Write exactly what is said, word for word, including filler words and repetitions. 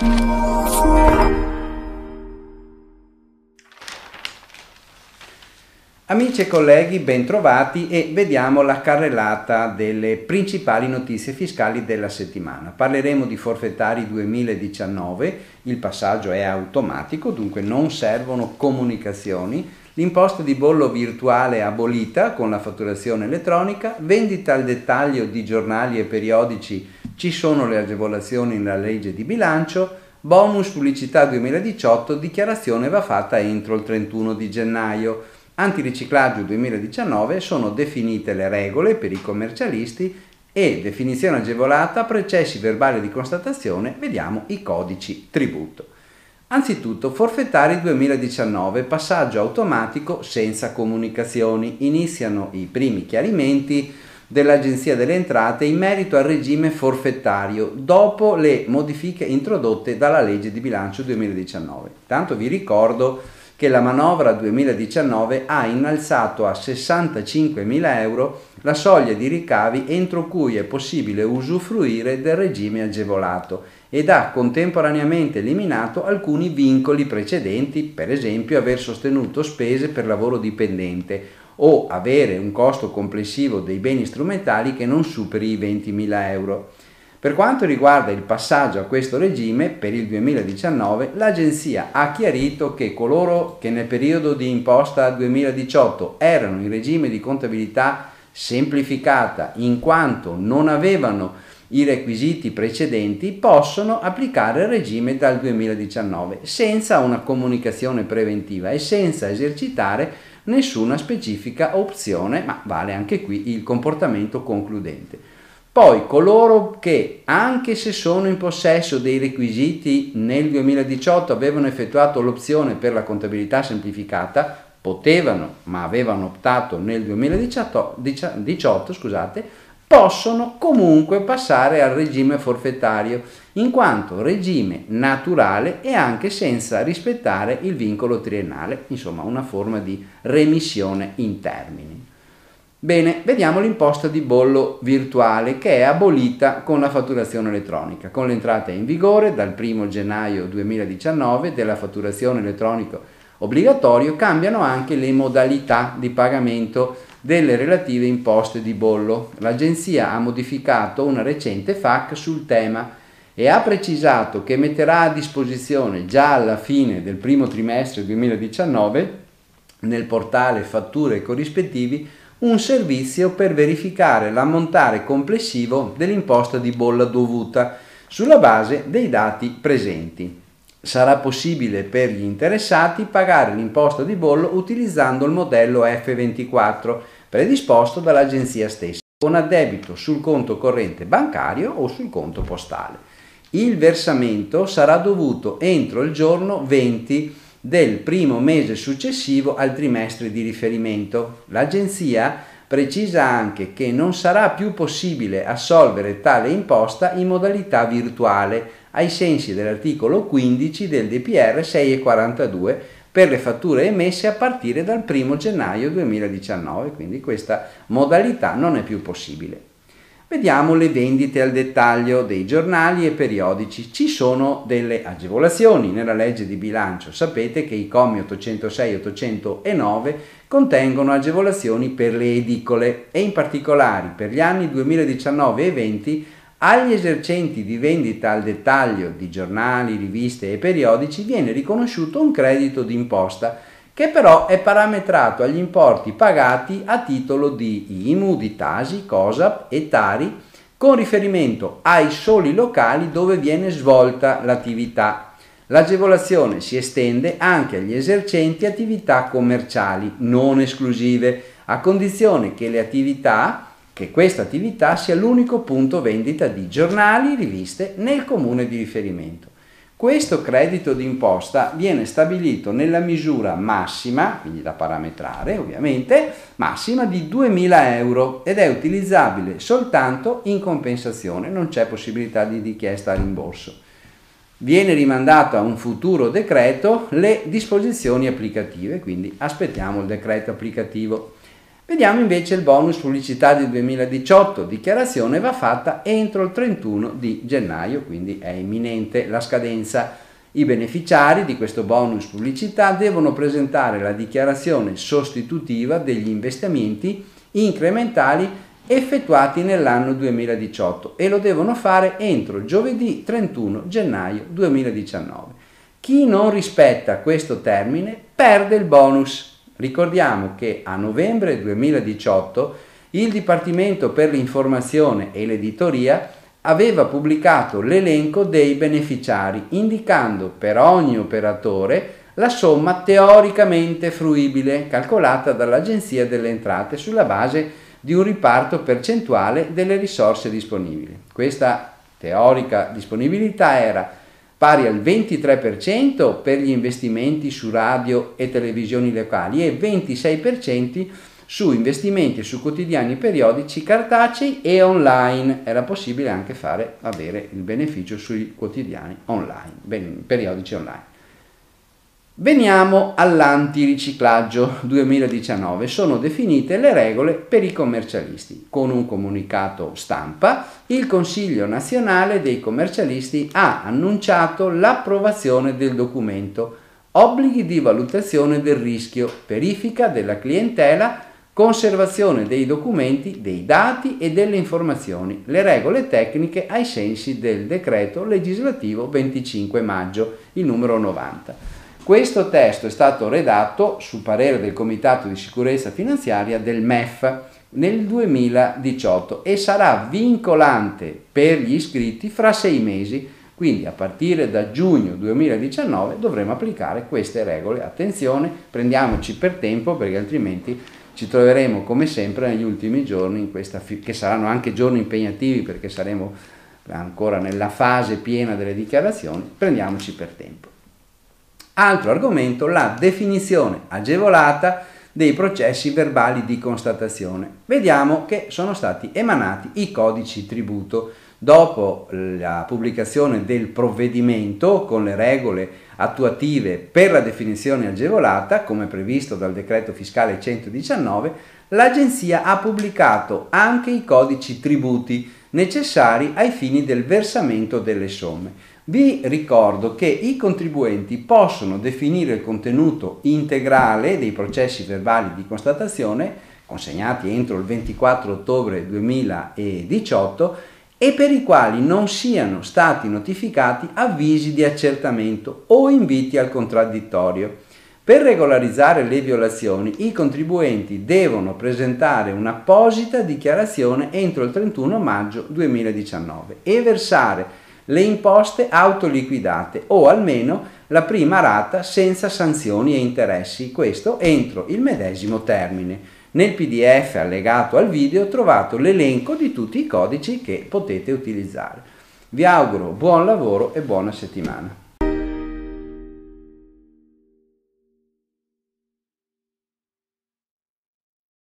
Amici e colleghi, bentrovati e vediamo la carrellata delle principali notizie fiscali della settimana. Parleremo di forfettari duemiladiciannove, il passaggio è automatico, dunque non servono comunicazioni, l'imposta di bollo virtuale abolita con la fatturazione elettronica, vendita al dettaglio di giornali e periodici, ci sono le agevolazioni nella legge di bilancio, bonus pubblicità duemiladiciotto, dichiarazione va fatta entro il trentuno di gennaio. Antiriciclaggio duemiladiciannove sono definite le regole per i commercialisti e definizione agevolata, processi verbali di constatazione, vediamo i codici tributo. Anzitutto forfettari duemiladiciannove, passaggio automatico senza comunicazioni, iniziano i primi chiarimenti dell'Agenzia delle Entrate in merito al regime forfettario dopo le modifiche introdotte dalla legge di bilancio duemiladiciannove. Tanto vi ricordo che la manovra duemiladiciannove ha innalzato a sessantacinquemila euro la soglia di ricavi entro cui è possibile usufruire del regime agevolato ed ha contemporaneamente eliminato alcuni vincoli precedenti, per esempio aver sostenuto spese per lavoro dipendente o avere un costo complessivo dei beni strumentali che non superi i ventimila euro. Per quanto riguarda il passaggio a questo regime, per il duemiladiciannove, l'Agenzia ha chiarito che coloro che nel periodo di imposta duemiladiciotto erano in regime di contabilità semplificata in quanto non avevano i requisiti precedenti possono applicare il regime dal duemiladiciannove senza una comunicazione preventiva e senza esercitare nessuna specifica opzione, ma vale anche qui il comportamento concludente. Poi coloro che, anche se sono in possesso dei requisiti nel duemiladiciotto, avevano effettuato l'opzione per la contabilità semplificata, potevano, ma avevano optato nel duemiladiciotto, scusate, possono comunque passare al regime forfettario, in quanto regime naturale e anche senza rispettare il vincolo triennale, insomma una forma di remissione in termini. Bene, vediamo l'imposta di bollo virtuale che è abolita con la fatturazione elettronica. Con l'entrata in vigore dal primo gennaio duemiladiciannove della fatturazione elettronica obbligatorio cambiano anche le modalità di pagamento delle relative imposte di bollo. L'Agenzia ha modificato una recente F A Q sul tema e ha precisato che metterà a disposizione già alla fine del primo trimestre duemiladiciannove nel portale fatture e corrispettivi un servizio per verificare l'ammontare complessivo dell'imposta di bolla dovuta sulla base dei dati presenti. Sarà possibile per gli interessati pagare l'imposta di bollo utilizzando il modello F ventiquattro predisposto dall'agenzia stessa, con addebito sul conto corrente bancario o sul conto postale. Il versamento sarà dovuto entro il giorno venti del primo mese successivo al trimestre di riferimento. L'agenzia precisa anche che non sarà più possibile assolvere tale imposta in modalità virtuale ai sensi dell'articolo quindici del D P R sei e quarantadue per le fatture emesse a partire dal primo gennaio duemiladiciannove, quindi questa modalità non è più possibile. Vediamo le vendite al dettaglio dei giornali e periodici. Ci sono delle agevolazioni nella legge di bilancio. Sapete che i commi ottocentosei e ottocentonove contengono agevolazioni per le edicole e in particolare per gli anni duemiladiciannove e venti agli esercenti di vendita al dettaglio di giornali, riviste e periodici viene riconosciuto un credito d'imposta che però è parametrato agli importi pagati a titolo di I M U, di Tasi, COSAP e Tari con riferimento ai soli locali dove viene svolta l'attività. L'agevolazione si estende anche agli esercenti attività commerciali non esclusive, a condizione che le attività che questa attività sia l'unico punto vendita di giornali, riviste nel comune di riferimento. Questo credito d'imposta viene stabilito nella misura massima, quindi da parametrare ovviamente, massima di duemila euro ed è utilizzabile soltanto in compensazione, non c'è possibilità di richiesta a rimborso. Viene rimandato a un futuro decreto le disposizioni applicative, quindi aspettiamo il decreto applicativo. Vediamo invece il bonus pubblicità del duemiladiciotto. Dichiarazione va fatta entro il trentuno di gennaio, quindi è imminente la scadenza. I beneficiari di questo bonus pubblicità devono presentare la dichiarazione sostitutiva degli investimenti incrementali effettuati nell'anno duemiladiciotto e lo devono fare entro giovedì trentuno gennaio duemiladiciannove. Chi non rispetta questo termine perde il bonus. Ricordiamo che a novembre duemiladiciotto il Dipartimento per l'informazione e l'editoria aveva pubblicato l'elenco dei beneficiari, indicando per ogni operatore la somma teoricamente fruibile calcolata dall'Agenzia delle Entrate sulla base di un riparto percentuale delle risorse disponibili. Questa teorica disponibilità era pari al ventitré per cento per gli investimenti su radio e televisioni locali e ventisei per cento su investimenti su quotidiani periodici cartacei e online. Era possibile anche fare avere il beneficio sui quotidiani online, ben, periodici online. Veniamo all'antiriciclaggio duemiladiciannove. Sono definite le regole per i commercialisti. Con un comunicato stampa, il Consiglio nazionale dei commercialisti ha annunciato l'approvazione del documento Obblighi di valutazione del rischio, verifica della clientela, conservazione dei documenti, dei dati e delle informazioni, le regole tecniche ai sensi del decreto legislativo venticinque maggio, il numero novanta. Questo testo è stato redatto su parere del Comitato di Sicurezza Finanziaria del M E F nel duemiladiciotto e sarà vincolante per gli iscritti fra sei mesi, quindi a partire da giugno duemiladiciannove dovremo applicare queste regole. Attenzione, prendiamoci per tempo perché altrimenti ci troveremo come sempre negli ultimi giorni, in questa che saranno anche giorni impegnativi perché saremo ancora nella fase piena delle dichiarazioni, prendiamoci per tempo. Altro argomento, la definizione agevolata dei processi verbali di constatazione. Vediamo che sono stati emanati i codici tributo. Dopo la pubblicazione del provvedimento con le regole attuative per la definizione agevolata, come previsto dal decreto fiscale centodiciannove, l'Agenzia ha pubblicato anche i codici tributi necessari ai fini del versamento delle somme. Vi ricordo che i contribuenti possono definire il contenuto integrale dei processi verbali di constatazione consegnati entro il ventiquattro ottobre duemiladiciotto e per i quali non siano stati notificati avvisi di accertamento o inviti al contraddittorio. Per regolarizzare le violazioni, i contribuenti devono presentare un'apposita dichiarazione entro il trentuno maggio duemiladiciannove e versare le imposte autoliquidate o almeno la prima rata senza sanzioni e interessi, questo entro il medesimo termine. Nel P D F allegato al video trovate l'elenco di tutti i codici che potete utilizzare. Vi auguro buon lavoro e buona settimana.